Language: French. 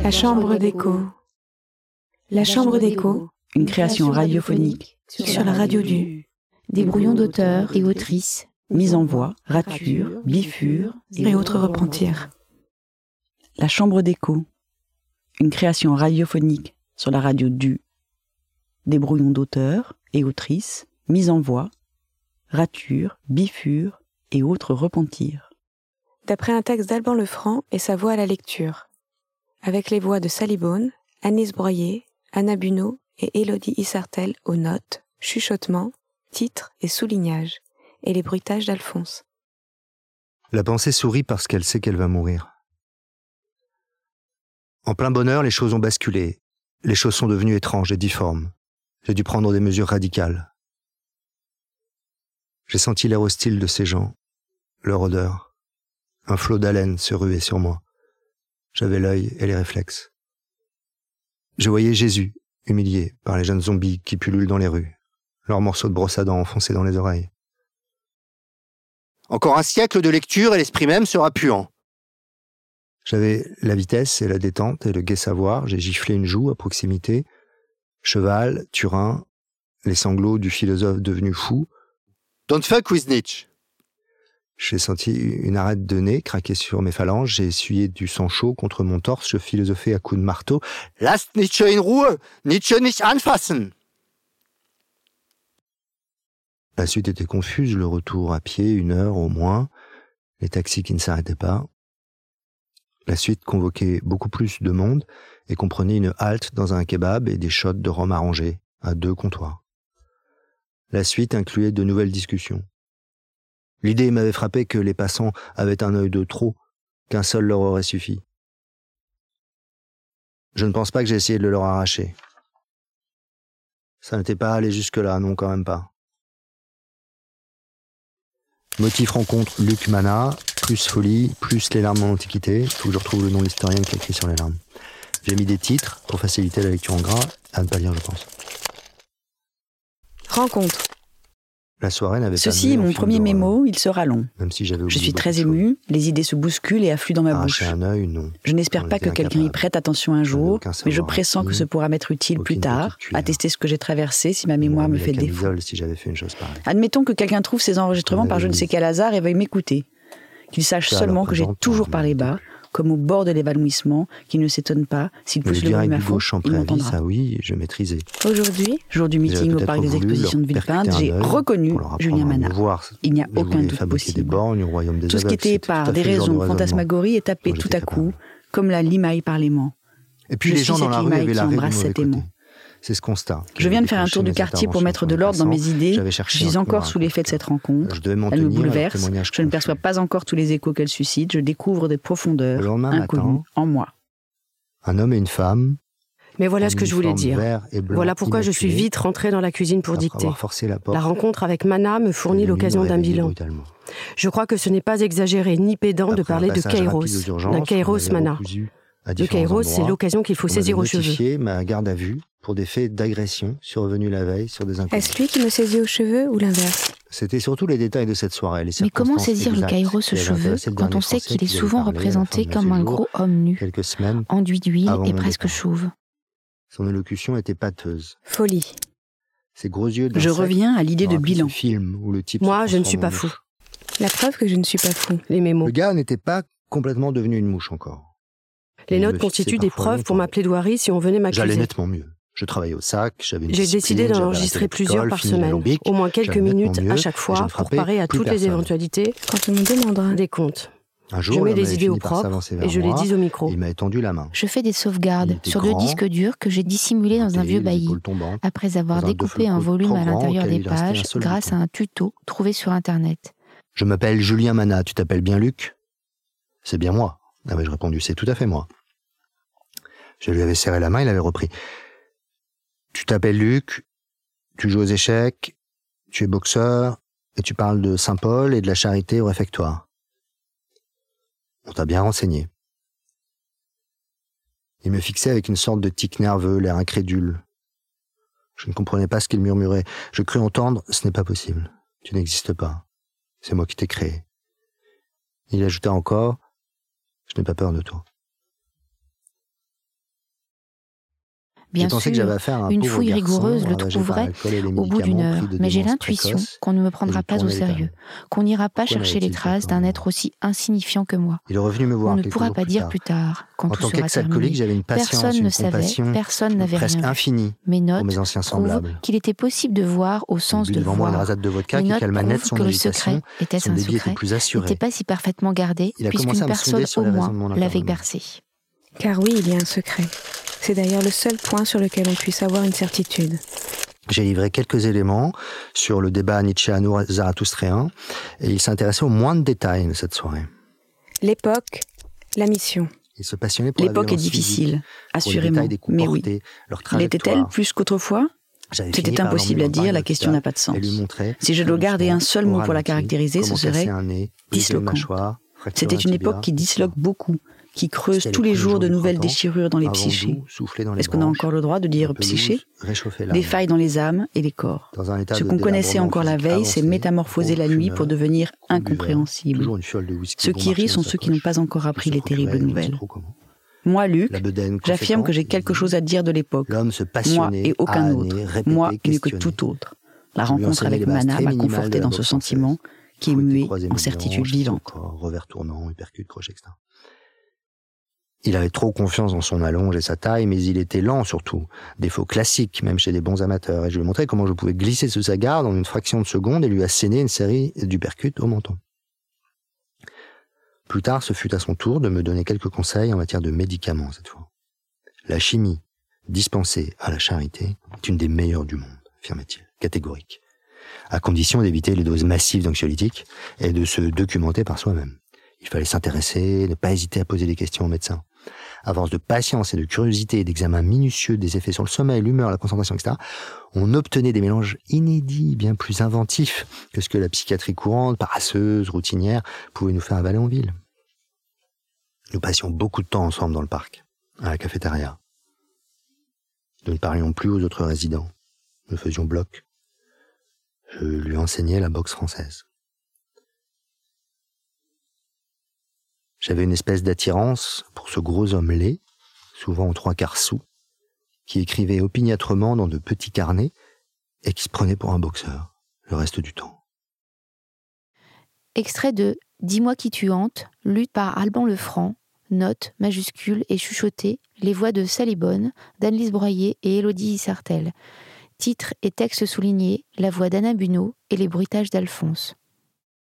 La chambre d'écho. La chambre d'écho, une création radiophonique sur la radio du. Des brouillons d'auteurs et autrices, mise en voix, rature, bifure Et autres repentirs. La chambre d'écho, une création radiophonique sur la radio du. Des brouillons d'auteurs et autrices, mise en voix, rature, bifure et autres repentirs. D'après un texte d'Alban Lefranc et sa voix à la lecture. Avec les voix de Sally Bone, Anis Broyer, Anna Bunot et Élodie Issartel aux notes, chuchotements, titres et soulignages, et les bruitages d'Alphonse. La pensée sourit parce qu'elle sait qu'elle va mourir. En plein bonheur, les choses ont basculé. Les choses sont devenues étranges et difformes. J'ai dû prendre des mesures radicales. J'ai senti l'air hostile de ces gens, leur odeur. Un flot d'haleine se ruait sur moi. J'avais l'œil et les réflexes. Je voyais Jésus, humilié par les jeunes zombies qui pullulent dans les rues, leurs morceaux de brosse à dents enfoncés dans les oreilles. Encore un siècle de lecture et l'esprit même sera puant. J'avais la vitesse et la détente et le gai savoir, j'ai giflé une joue à proximité. Cheval, Turin, les sanglots du philosophe devenu fou. Don't fuck with Nietzsche. J'ai senti une arête de nez craquer sur mes phalanges, j'ai essuyé du sang chaud contre mon torse, je philosophais à coups de marteau. Lasst Nietzsche in Ruhe, Nietzsche nicht anfassen. La suite était confuse, le retour à pied, 1 heure au moins, les taxis qui ne s'arrêtaient pas. La suite convoquait beaucoup plus de monde et comprenait une halte dans un kebab et des shots de rhum arrangés à 2 comptoirs. La suite incluait de nouvelles discussions. L'idée m'avait frappé que les passants avaient un œil de trop, qu'un seul leur aurait suffi. Je ne pense pas que j'ai essayé de le leur arracher. Ça n'était pas allé jusque-là, non, quand même pas. Motif rencontre Luc Mana, plus folie, plus les larmes en antiquité. Il faut que je retrouve le nom de l'historien qui a écrit sur les larmes. J'ai mis des titres pour faciliter la lecture en gras, à ne pas lire, je pense. Rencontre. La soirée n'avait Ceci est mon premier mémo, il sera long. Même si j'avais Je suis très ému, les idées se bousculent et affluent dans ma bouche. Un œil, non. Je n'espère pas que quelqu'un y prête attention un jour, mais je pressens que ce pourra m'être utile plus tard, attester ce que j'ai traversé si ma mémoire me fait défaut. Si j'avais fait une chose pareille. Admettons que quelqu'un trouve ces enregistrements par je ne sais quel hasard et veuille m'écouter. Qu'il sache seulement que j'ai toujours parlé bas, comme au bord de l'évanouissement, qu'il ne s'étonne pas, s'il pousse le bruit ma faute, il m'entendra. Ça oui, je maîtrisais. Aujourd'hui, jour du meeting au parc des expositions de Villepinte, j'ai reconnu Julien Mana. Il n'y a aucun doute possible. Tout ce qui était par des raisons fantasmagories est tapé tout à coup, comme la limaille par l'aimant. Et puis les gens dans la rue avaient la embrasse cet aimant. C'est ce constat. Je viens de faire un tour du quartier pour mettre de l'ordre dans mes idées. Je suis encore sous l'effet de cette rencontre. Elle me bouleverse. Je ne perçois pas encore tous les échos qu'elle suscite. Je découvre des profondeurs inconnues en moi. Un homme et une femme. Mais voilà ce que je voulais dire. Voilà pourquoi je suis vite rentrée dans la cuisine pour dicter. La rencontre avec Mana me fournit l'occasion d'un bilan. Je crois que ce n'est pas exagéré ni pédant de parler de Kairos, d'un Kairos Mana. Le Kairos, c'est l'occasion qu'il faut saisir aux cheveux. Ma garde à vue pour des faits d'agression survenus la veille sur des inconnus. Est-ce lui qui me saisit aux cheveux ou l'inverse? C'était surtout les détails de cette soirée. Mais comment saisir le Kairos aux cheveux quand on sait qu'il est souvent représenté comme un gros homme nu, enduit d'huile et presque chauve? Son élocution était pâteuse. Folie. Ses gros yeux Je reviens à l'idée de bilan. Moi, je ne suis pas fou. La preuve que je ne suis pas fou. Les mémos. Le gars n'était pas complètement devenu une mouche encore. Les notes constituent des preuves pour ma plaidoirie si on venait m'accuser. J'allais nettement mieux. Je travaillais au sac, j'avais une J'ai décidé d'en enregistrer plusieurs par semaine, au moins quelques minutes à chaque fois, pour parer à toutes les éventualités. Quand on me demandera des comptes. Un jour, je mets les idées au propre et je les dis au micro. Il m'a étendu la main. Je fais des sauvegardes sur 2 disques durs que j'ai dissimulés dans un vieux bailli, après avoir découpé un volume à l'intérieur des pages grâce à un tuto trouvé sur Internet. Je m'appelle Julien Mana, tu t'appelles bien Luc? C'est bien moi. Avais-je répondu, c'est tout à fait moi. Je lui avais serré la main, il avait repris. Tu t'appelles Luc, tu joues aux échecs, tu es boxeur, et tu parles de Saint-Paul et de la charité au réfectoire. On t'a bien renseigné. Il me fixait avec une sorte de tic nerveux, l'air incrédule. Je ne comprenais pas ce qu'il murmurait. Je crus entendre « Ce n'est pas possible. Tu n'existes pas. C'est moi qui t'ai créé. » Il ajouta encore « Je n'ai pas peur de toi. » Bien sûr, une fouille rigoureuse le trouverait au bout d'une heure, mais j'ai l'intuition qu'on ne me prendra pas au sérieux, qu'on n'ira pas chercher les traces d'un être aussi insignifiant que moi. Il est revenu me voir on ne pourra pas dire plus tard, quand tout sera terminé. J'avais une patience, personne ne savait, personne n'avait rien infinie. Mes notes prouvent qu'il était possible de voir au sens de voir. Les notes prouvent que le secret, était-ce un secret, n'était pas si parfaitement gardé, puisqu'une personne au moins l'avait bercé. Car oui, il y a un secret. C'est d'ailleurs le seul point sur lequel on puisse avoir une certitude. J'ai livré quelques éléments sur le débat nietzschéano-zarathustréen et il s'intéressait au moindre détail de cette soirée. L'époque, la mission. Il se passionnait pour l'époque est difficile, assurément, mais oui. L'était-elle plus qu'autrefois ? C'était impossible à dire, la question n'a pas de sens. Si je dois garder un seul mot pour la caractériser, ce serait disloquant. C'était une époque qui disloque beaucoup, qui creuse tous les jours de nouvelles déchirures dans les psychés. Est-ce qu'on a encore le droit de dire psyché ? Des failles dans les âmes et les corps. Ce qu'on connaissait encore la veille s'est métamorphosé la nuit pour devenir incompréhensible. Ceux qui rient sont ceux qui n'ont pas encore appris les terribles nouvelles. Moi, Luc, j'affirme que j'ai quelque chose à dire de l'époque. Moi et aucun autre. Moi mieux que tout autre. La rencontre avec Mana m'a conforté dans ce sentiment qui est muet en certitude vivante. Revers tournant, uppercut, crochet, etc. Il avait trop confiance dans son allonge et sa taille, mais il était lent surtout. Défaut classique, même chez des bons amateurs. Et je lui ai montré comment je pouvais glisser sous sa garde en une fraction de seconde et lui asséner une série d'uppercuts au menton. Plus tard, ce fut à son tour de me donner quelques conseils en matière de médicaments, cette fois. La chimie, dispensée à la charité, est une des meilleures du monde, affirmait-il, catégorique, à condition d'éviter les doses massives d'anxiolytiques et de se documenter par soi-même. Il fallait s'intéresser, ne pas hésiter à poser des questions aux médecins. À force de patience et de curiosité et d'examen minutieux des effets sur le sommeil, l'humeur, la concentration, etc., on obtenait des mélanges inédits, bien plus inventifs que ce que la psychiatrie courante, paresseuse, routinière, pouvait nous faire avaler en ville. Nous passions beaucoup de temps ensemble dans le parc, à la cafétéria. Nous ne parlions plus aux autres résidents. Nous faisions bloc. Je lui enseignais la boxe française. J'avais une espèce d'attirance pour ce gros homme laid, souvent aux 3/4 sous, qui écrivait opiniâtrement dans de petits carnets et qui se prenait pour un boxeur le reste du temps. Extrait de « Dis-moi qui tu hantes », lu par Alban Lefranc, notes, majuscules et chuchotées, les voix de Salibonne, d'Annelise Broyer et Élodie Issartel. Titre et texte soulignés, la voix d'Anna Bunot et les bruitages d'Alphonse.